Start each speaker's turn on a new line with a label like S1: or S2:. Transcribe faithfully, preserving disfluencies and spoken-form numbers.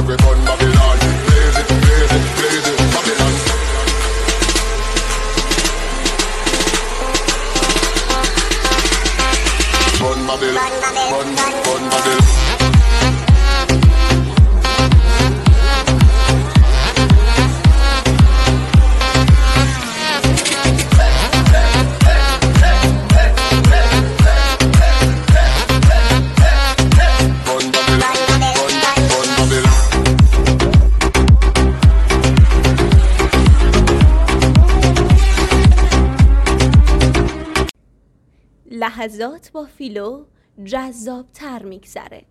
S1: make we burn Babylon. Blaze it, blaze it, blaze it, Babylon. Burn Babylon, burn, burn Babylon.
S2: لحظات با فیلو جذاب‌تر میگذره.